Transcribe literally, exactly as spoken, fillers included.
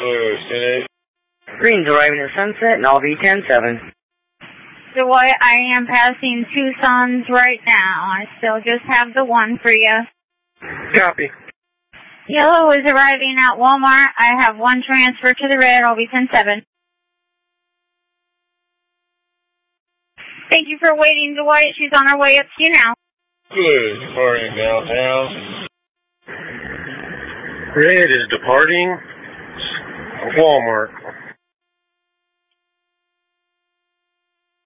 Louis, ten eight. Green's arriving at Sunset and I'll be ten seven. Dwight, I am passing Tucson's right now. I still just have the one for you. Copy. Yellow is arriving at Walmart. I have one transfer to the red. I'll be ten seven. Thank you for waiting, Dwight. She's on her way up to you now. Louis, departing downtown. Red is departing Walmart.